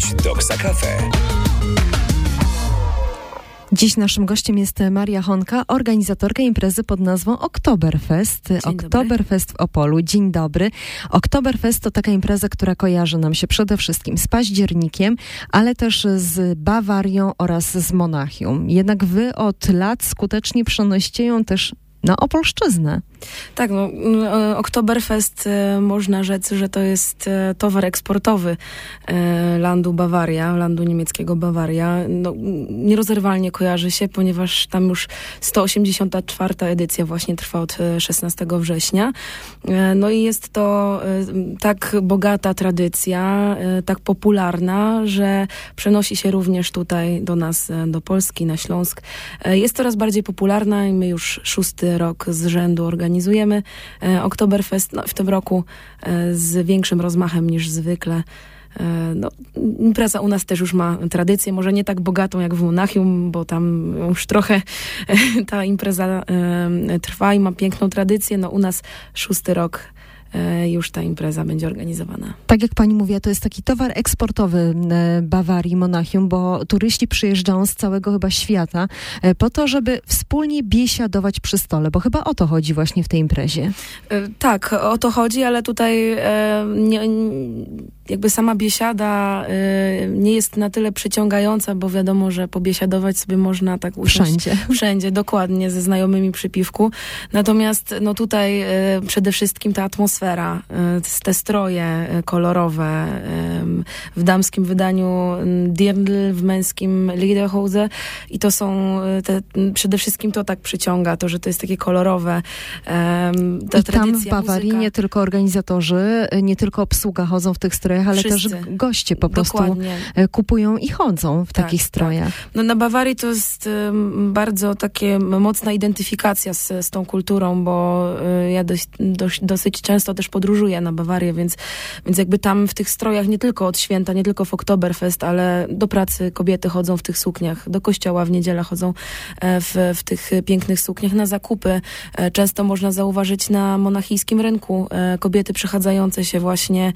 Gość Doksa Cafe. Dziś naszym gościem jest Maria Honka, organizatorka imprezy pod nazwą Oktoberfest. Oktoberfest w Opolu. Dzień dobry. Oktoberfest to taka impreza, która kojarzy nam się przede wszystkim z październikiem, ale też z Bawarią oraz z Monachium. Jednak wy od lat skutecznie przenosicie ją też na Opolszczyznę. Tak, Oktoberfest można rzec, że to jest towar eksportowy landu Bawaria, landu niemieckiego Bawaria. Nierozerwalnie kojarzy się, ponieważ tam już 184. edycja właśnie trwa od 16 września. No i jest to tak bogata tradycja, tak popularna, że przenosi się również tutaj do nas, do Polski, na Śląsk. Jest coraz bardziej popularna i my już 6. rok z rzędu organizujemy Oktoberfest w tym roku z większym rozmachem niż zwykle. Impreza u nas też już ma tradycję, może nie tak bogatą jak w Monachium, bo tam już trochę ta impreza trwa i ma piękną tradycję. U nas 6. rok już ta impreza będzie organizowana. Tak jak pani mówiła, to jest taki towar eksportowy Bawarii, Monachium, bo turyści przyjeżdżają z całego chyba świata po to, żeby wspólnie biesiadować przy stole, bo chyba o to chodzi właśnie w tej imprezie. Tak, o to chodzi, ale tutaj jakby sama biesiada nie jest na tyle przyciągająca, bo wiadomo, że pobiesiadować sobie można tak usiąść wszędzie, dokładnie, ze znajomymi przy piwku. Natomiast tutaj przede wszystkim ta atmosfera, te stroje kolorowe, w damskim wydaniu dirndl, w męskim lederhose i to są przede wszystkim to tak przyciąga, to, że to jest takie kolorowe. Ta I tam w Bawarii muzyka. Nie tylko organizatorzy, nie tylko obsługa chodzą w tych strojach, ale Wszyscy. też goście po prostu kupują i chodzą w takich strojach. Tak. Na Bawarii to jest bardzo takie mocna identyfikacja z tą kulturą, bo ja dosyć często też podróżuję na Bawarię, więc jakby tam w tych strojach nie tylko od święta, nie tylko w Oktoberfest, ale do pracy kobiety chodzą w tych sukniach, do kościoła w niedzielę chodzą w tych pięknych sukniach, na zakupy. Często można zauważyć na monachijskim rynku kobiety przechadzające się właśnie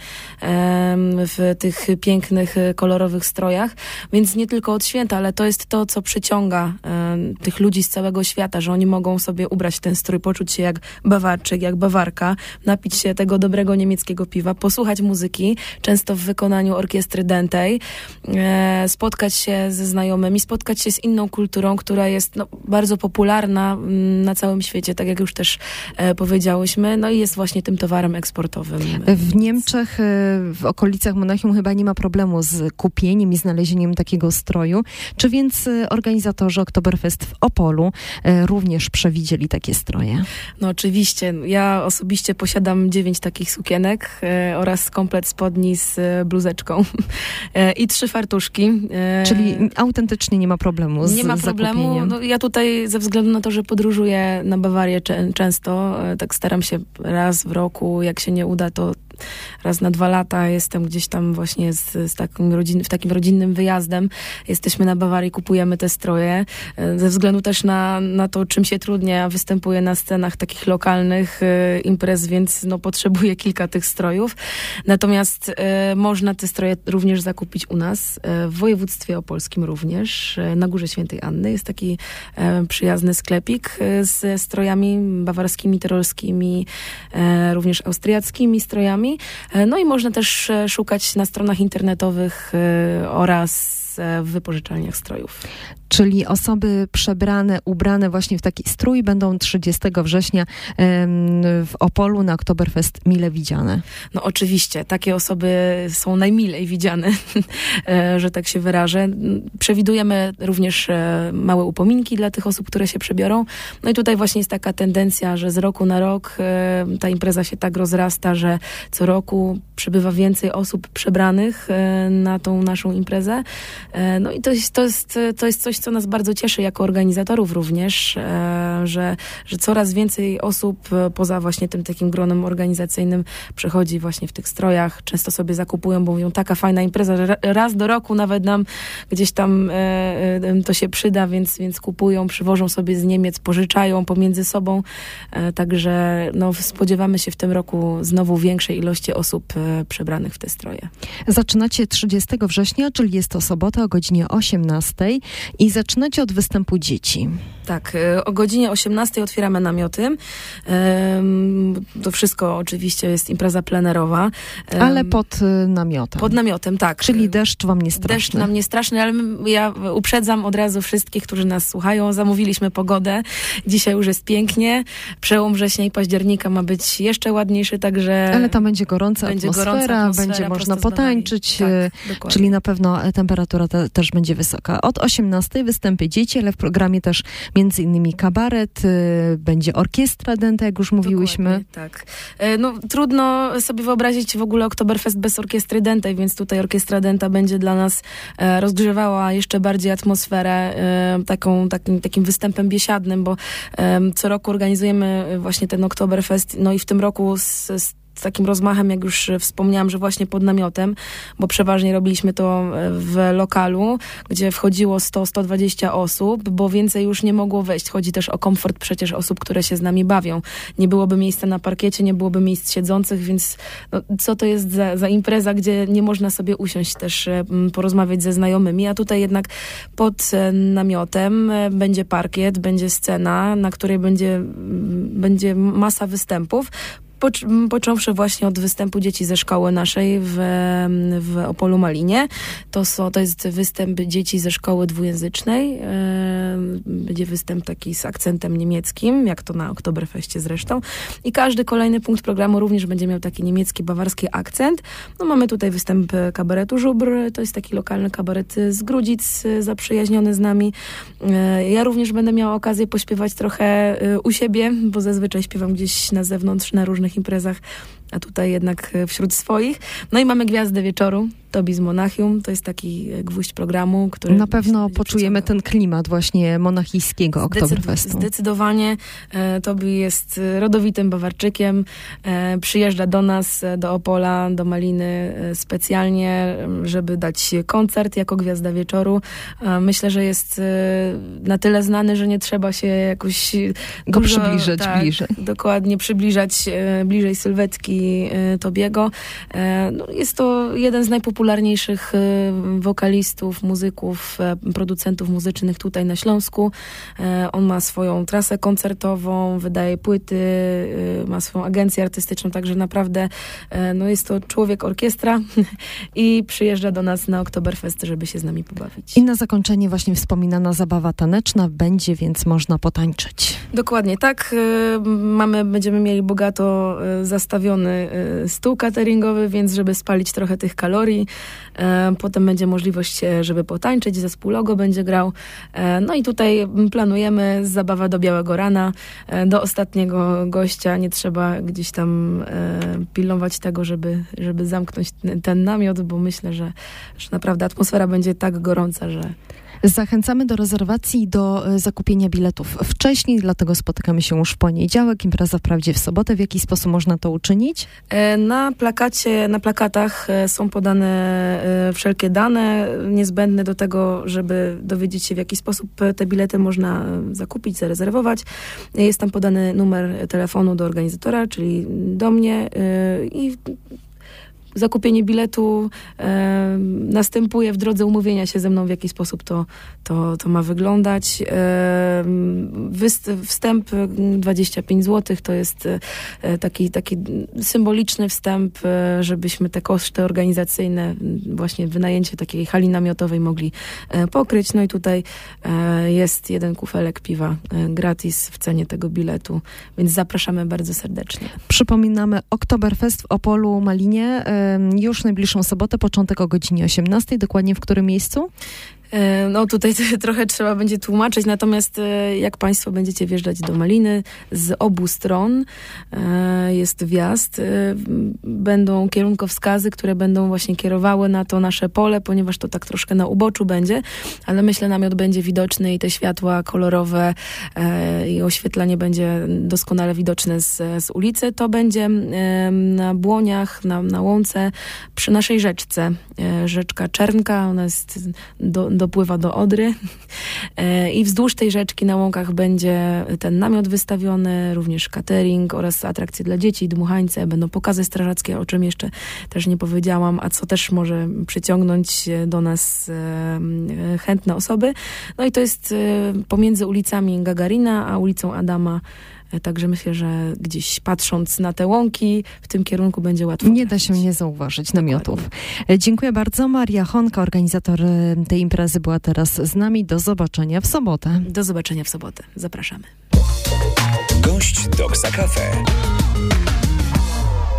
w tych pięknych, kolorowych strojach, więc nie tylko od święta, ale to jest to, co przyciąga tych ludzi z całego świata, że oni mogą sobie ubrać ten strój, poczuć się jak Bawarczyk, jak Bawarka, napić się tego dobrego niemieckiego piwa, posłuchać muzyki, często w wykonaniu orkiestry dętej, spotkać się ze znajomymi, spotkać się z inną kulturą, która jest bardzo popularna na całym świecie, tak jak już też powiedziałyśmy, i jest właśnie tym towarem eksportowym. W Niemczech, w okolicach Monachium chyba nie ma problemu z kupieniem i znalezieniem takiego stroju. Czy więc organizatorzy Oktoberfest w Opolu również przewidzieli takie stroje? Oczywiście. Ja osobiście posiadam 9 takich sukienek oraz komplet spodni z bluzeczką i 3 fartuszki. Czyli autentycznie nie ma problemu z zakupieniem. Nie ma problemu. Ja tutaj ze względu na to, że podróżuję na Bawarię często, tak staram się raz w roku, jak się nie uda, to raz na 2 lata jestem gdzieś tam właśnie z takim rodzinnym wyjazdem. Jesteśmy na Bawarii, kupujemy te stroje. Ze względu też na to, czym się trudnię, występuję na scenach takich lokalnych imprez, więc potrzebuję kilka tych strojów. Natomiast można te stroje również zakupić u nas, w województwie opolskim również, na Górze Świętej Anny. Jest taki przyjazny sklepik ze strojami bawarskimi, tyrolskimi, również austriackimi strojami. I można też szukać na stronach internetowych oraz w wypożyczalniach strojów. Czyli osoby ubrane właśnie w taki strój będą 30 września w Opolu na Oktoberfest mile widziane. Oczywiście, takie osoby są najmilej widziane, że tak się wyrażę. Przewidujemy również małe upominki dla tych osób, które się przebiorą. I tutaj właśnie jest taka tendencja, że z roku na rok ta impreza się tak rozrasta, że co roku przybywa więcej osób przebranych na tą naszą imprezę. I to jest coś, co nas bardzo cieszy jako organizatorów również, że coraz więcej osób poza właśnie tym takim gronem organizacyjnym przychodzi właśnie w tych strojach. Często sobie zakupują, bo mówią, taka fajna impreza, że raz do roku nawet nam gdzieś tam to się przyda, więc kupują, przywożą sobie z Niemiec, pożyczają pomiędzy sobą. Także spodziewamy się w tym roku znowu większej ilości osób przebranych w te stroje. Zaczynacie 30 września, czyli jest to sobota o godzinie 18 i zaczynacie od występu dzieci. Tak, o godzinie 18 otwieramy namioty. To wszystko oczywiście jest impreza plenerowa. Ale pod namiotem. Pod namiotem, tak. Czyli deszcz wam nie straszny. Deszcz nam nie straszny, ale ja uprzedzam od razu wszystkich, którzy nas słuchają. Zamówiliśmy pogodę. Dzisiaj już jest pięknie. Przełom września i października ma być jeszcze ładniejszy, także... Ale tam będzie gorąca atmosfera, będzie można potańczyć, tak, czyli na pewno temperatura też będzie wysoka. Od 18 występy dzieci, ale w programie też między innymi kabaret, będzie orkiestra dęta, jak już mówiłyśmy. Tak. No, trudno sobie wyobrazić w ogóle Oktoberfest bez orkiestry dętej, więc tutaj orkiestra dęta będzie dla nas rozgrzewała jeszcze bardziej atmosferę takim występem biesiadnym, bo co roku organizujemy właśnie ten Oktoberfest, no i w tym roku z takim rozmachem, jak już wspomniałam, że właśnie pod namiotem, bo przeważnie robiliśmy to w lokalu, gdzie wchodziło 100-120 osób, bo więcej już nie mogło wejść. Chodzi też o komfort przecież osób, które się z nami bawią. Nie byłoby miejsca na parkiecie, nie byłoby miejsc siedzących, więc no, co to jest za impreza, gdzie nie można sobie usiąść też porozmawiać ze znajomymi, a tutaj jednak pod namiotem będzie parkiet, będzie scena, na której będzie masa występów, począwszy właśnie od występu dzieci ze szkoły naszej w Opolu Malinie. To jest występ dzieci ze szkoły dwujęzycznej. Będzie występ taki z akcentem niemieckim, jak to na Oktoberfeście zresztą. I każdy kolejny punkt programu również będzie miał taki niemiecki, bawarski akcent. No, mamy tutaj występ kabaretu Żubr. To jest taki lokalny kabaret z Grudzic, zaprzyjaźniony z nami. Ja również będę miała okazję pośpiewać trochę u siebie, bo zazwyczaj śpiewam gdzieś na zewnątrz, na różnych imprezach, a tutaj jednak wśród swoich. No i mamy Gwiazdę Wieczoru, Tobi z Monachium. To jest taki gwóźdź programu, który... Na pewno poczujemy ten klimat właśnie monachijskiego Oktoberfestu. Zdecydowanie. Tobi jest rodowitym Bawarczykiem. Przyjeżdża do nas, do Opola, do Maliny specjalnie, żeby dać koncert jako Gwiazda Wieczoru. Myślę, że jest na tyle znany, że nie trzeba się jakoś go przybliżać bliżej. Dokładnie, przybliżać bliżej sylwetki Tobiego. No, jest to jeden z najpopularniejszych wokalistów, muzyków, producentów muzycznych tutaj na Śląsku. On ma swoją trasę koncertową, wydaje płyty, ma swoją agencję artystyczną, także naprawdę no jest to człowiek orkiestra i przyjeżdża do nas na Oktoberfest, żeby się z nami pobawić. I na zakończenie właśnie wspominana zabawa taneczna będzie, więc można potańczyć. Dokładnie tak. Będziemy mieli bogato zastawiony stół cateringowy, więc żeby spalić trochę tych kalorii. Potem będzie możliwość, żeby potańczyć, zespół Logo będzie grał. No i tutaj planujemy zabawa do białego rana, do ostatniego gościa. Nie trzeba gdzieś tam pilnować tego, żeby zamknąć ten namiot, bo myślę, że naprawdę atmosfera będzie tak gorąca, że... Zachęcamy do rezerwacji i do zakupienia biletów wcześniej, dlatego spotykamy się już w poniedziałek, impreza wprawdzie w sobotę. W jaki sposób można to uczynić? Na plakatach są podane wszelkie dane niezbędne do tego, żeby dowiedzieć się, w jaki sposób te bilety można zakupić, zarezerwować. Jest tam podany numer telefonu do organizatora, czyli do mnie i zakupienie biletu następuje w drodze umówienia się ze mną, w jaki sposób to ma wyglądać. Wstęp 25 zł to jest taki symboliczny wstęp, żebyśmy te koszty organizacyjne, właśnie wynajęcie takiej hali namiotowej mogli pokryć. No i tutaj jest jeden kufelek piwa gratis w cenie tego biletu, więc zapraszamy bardzo serdecznie. Przypominamy Oktoberfest w Opolu Malinie. Już najbliższą sobotę, początek o godzinie 18. Dokładnie w którym miejscu? No tutaj trochę trzeba będzie tłumaczyć, natomiast jak Państwo będziecie wjeżdżać do Maliny, z obu stron jest wjazd. Będą kierunkowskazy, które będą właśnie kierowały na to nasze pole, ponieważ to tak troszkę na uboczu będzie, ale myślę, namiot będzie widoczny i te światła kolorowe i oświetlenie będzie doskonale widoczne z ulicy. To będzie na Błoniach, na łące, przy naszej rzeczce. Rzeczka Czernka, ona jest dopływa do Odry. I wzdłuż tej rzeczki na łąkach będzie ten namiot wystawiony, również catering oraz atrakcje dla dzieci, dmuchańce, będą pokazy strażackie, o czym jeszcze też nie powiedziałam, a co też może przyciągnąć do nas chętne osoby. No i to jest pomiędzy ulicami Gagarina a ulicą Adama. Także myślę, że gdzieś patrząc na te łąki, w tym kierunku będzie łatwo. Nie da się nie zauważyć namiotów. Dziękuję bardzo. Maria Honka, organizator tej imprezy, była teraz z nami. Do zobaczenia w sobotę. Do zobaczenia w sobotę. Zapraszamy. Gość Doksa Cafe.